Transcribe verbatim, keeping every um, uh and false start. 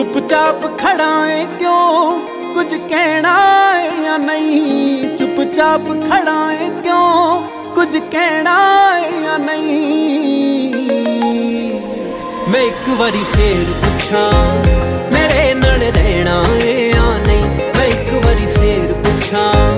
चुपचाप खड़ा है क्यों, कुछ कहना है या नहीं। चुपचाप खड़ा है क्यों, कुछ कहना है या नहीं। मैं एक बारी फिर पूछा मेरे नाल रहना है या नहीं। मैं एक बारी फिर पूछा